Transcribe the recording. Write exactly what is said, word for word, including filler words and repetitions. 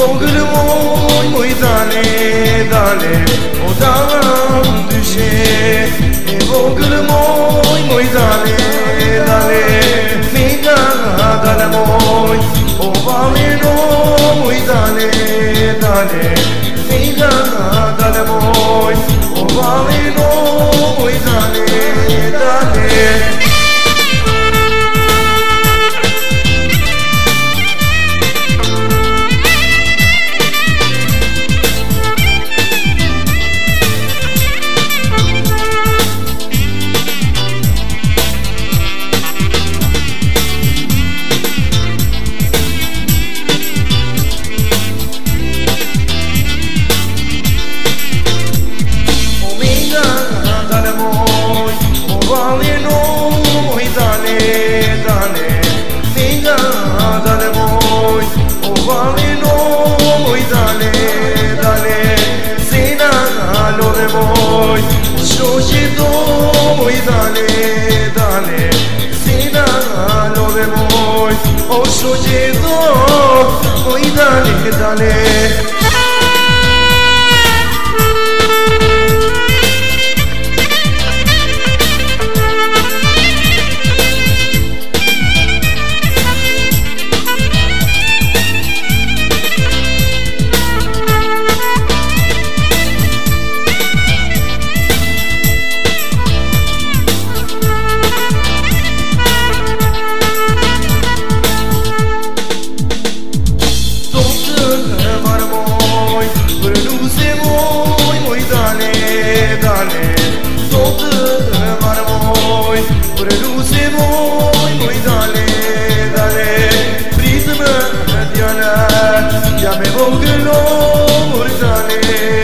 vogël moj, moj dale, dale, o dam dyshe. E vogël moj, moj dale, dale, me nga dale moj, o valeno moj dale, dale, me nga dale moj, o valeno moj dale, dale. Dale, dale. Vogël moj, dale,